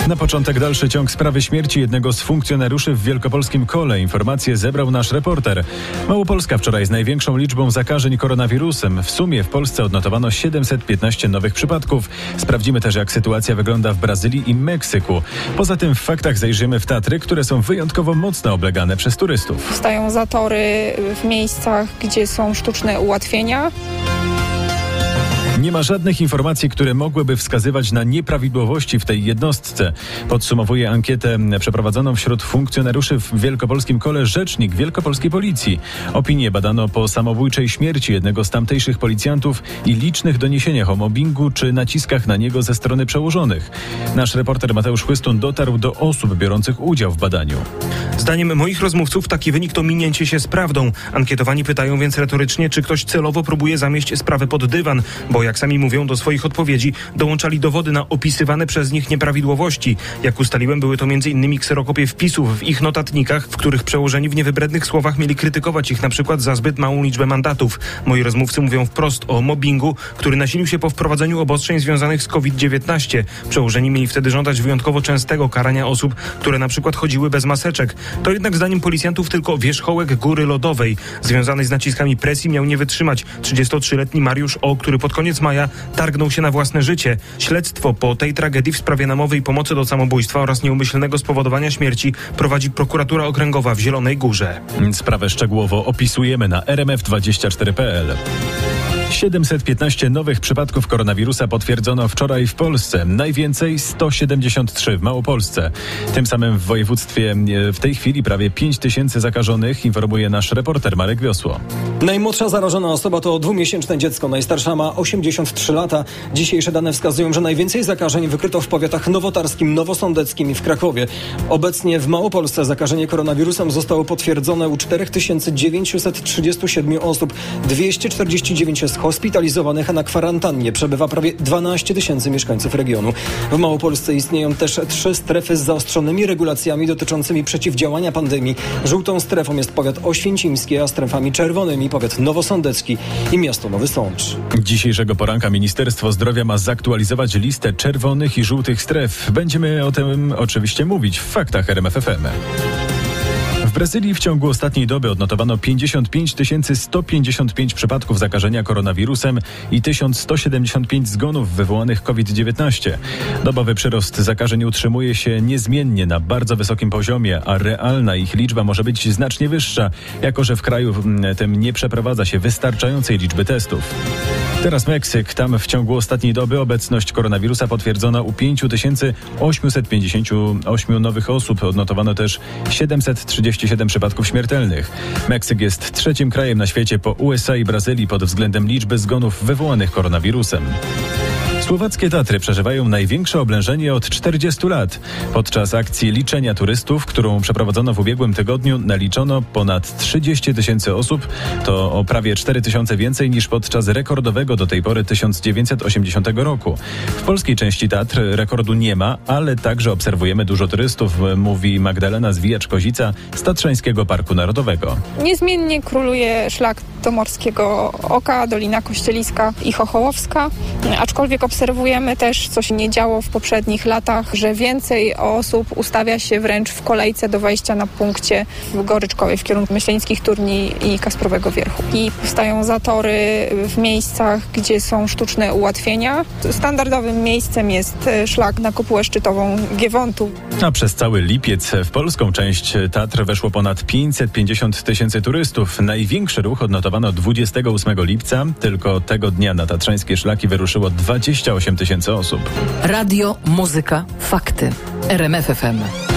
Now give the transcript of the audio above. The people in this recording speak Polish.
Na początek dalszy ciąg sprawy śmierci jednego z funkcjonariuszy w wielkopolskim Kole. Informacje zebrał nasz reporter. Małopolska wczoraj z największą liczbą zakażeń koronawirusem. W sumie w Polsce odnotowano 715 nowych przypadków. Sprawdzimy też, jak sytuacja wygląda w Brazylii i Meksyku. Poza tym w faktach zajrzymy w Tatry, które są wyjątkowo mocno oblegane przez turystów. Powstają zatory w miejscach, gdzie są sztuczne ułatwienia. Nie ma żadnych informacji, które mogłyby wskazywać na nieprawidłowości w tej jednostce. Podsumowuje ankietę przeprowadzoną wśród funkcjonariuszy w wielkopolskim Kole rzecznik wielkopolskiej policji. Opinię badano po samobójczej śmierci jednego z tamtejszych policjantów i licznych doniesieniach o mobbingu czy naciskach na niego ze strony przełożonych. Nasz reporter Mateusz Chłystun dotarł do osób biorących udział w badaniu. Zdaniem moich rozmówców taki wynik to minięcie się z prawdą. Ankietowani pytają więc retorycznie, czy ktoś celowo próbuje zamieść sprawę pod dywan, bo jak sami mówią, do swoich odpowiedzi dołączali dowody na opisywane przez nich nieprawidłowości. Jak ustaliłem, były to m.in. kserokopie wpisów w ich notatnikach, w których przełożeni w niewybrednych słowach mieli krytykować ich na przykład za zbyt małą liczbę mandatów. Moi rozmówcy mówią wprost o mobbingu, który nasilił się po wprowadzeniu obostrzeń związanych z COVID-19. Przełożeni mieli wtedy żądać wyjątkowo częstego karania osób, które na przykład chodziły bez maseczek. To jednak zdaniem policjantów tylko wierzchołek góry lodowej. Związanej z naciskami presji miał nie wytrzymać 33-letni Mariusz O., który pod koniec maja targnął się na własne życie. Śledztwo po tej tragedii w sprawie namowy i pomocy do samobójstwa oraz nieumyślnego spowodowania śmierci prowadzi prokuratura okręgowa w Zielonej Górze. Sprawę szczegółowo opisujemy na rmf24.pl. 715 nowych przypadków koronawirusa potwierdzono wczoraj w Polsce. Najwięcej 173 w Małopolsce. Tym samym w województwie w tej chwili prawie 5 tysięcy zakażonych, informuje nasz reporter Marek Wiosło. Najmłodsza zarażona osoba to 2-miesięczne dziecko. Najstarsza ma 83 lata. Dzisiejsze dane wskazują, że najwięcej zakażeń wykryto w powiatach nowotarskim, nowosądeckim i w Krakowie. Obecnie w Małopolsce zakażenie koronawirusem zostało potwierdzone u 4937 osób. 249 jest hospitalizowanych, a na kwarantannie przebywa prawie 12 tysięcy mieszkańców regionu. W Małopolsce istnieją też 3 strefy z zaostrzonymi regulacjami dotyczącymi przeciwdziałania pandemii. Żółtą strefą jest powiat oświęcimski, a strefami czerwonymi powiat nowosądecki i miasto Nowy Sącz. Dzisiejszego poranka Ministerstwo Zdrowia ma zaktualizować listę czerwonych i żółtych stref. Będziemy o tym oczywiście mówić w faktach RMF FM. W Brazylii w ciągu ostatniej doby odnotowano 55 155 przypadków zakażenia koronawirusem i 1175 zgonów wywołanych COVID-19. Dobowy przyrost zakażeń utrzymuje się niezmiennie na bardzo wysokim poziomie, a realna ich liczba może być znacznie wyższa, jako że w kraju tym nie przeprowadza się wystarczającej liczby testów. Teraz Meksyk. Tam w ciągu ostatniej doby obecność koronawirusa potwierdzono u 5858 nowych osób. Odnotowano też 737 przypadków śmiertelnych. Meksyk jest trzecim krajem na świecie po USA i Brazylii pod względem liczby zgonów wywołanych koronawirusem. Słowackie Tatry przeżywają największe oblężenie od 40 lat. Podczas akcji liczenia turystów, którą przeprowadzono w ubiegłym tygodniu, naliczono ponad 30 tysięcy osób. To o prawie 4 tysiące więcej niż podczas rekordowego do tej pory 1980 roku. W polskiej części Tatr rekordu nie ma, ale także obserwujemy dużo turystów, mówi Magdalena Zwijacz-Kozica z Tatrzańskiego Parku Narodowego. Niezmiennie króluje szlak do Morskiego Oka, Dolina Kościeliska i Chochołowska, aczkolwiek obserwujemy też, co się nie działo w poprzednich latach, że więcej osób ustawia się wręcz w kolejce do wejścia na punkcie w Goryczkowie w kierunku Myśleńskich Turni i Kasprowego Wierchu. I powstają zatory w miejscach, gdzie są sztuczne ułatwienia. Standardowym miejscem jest szlak na kopułę szczytową Giewontu. A przez cały lipiec w polską część Tatr weszło ponad 550 tysięcy turystów. Największy ruch odnotowano 28 lipca. Tylko tego dnia na tatrzańskie szlaki wyruszyło 28 tysięcy osób. Radio, muzyka, fakty. RMF FM.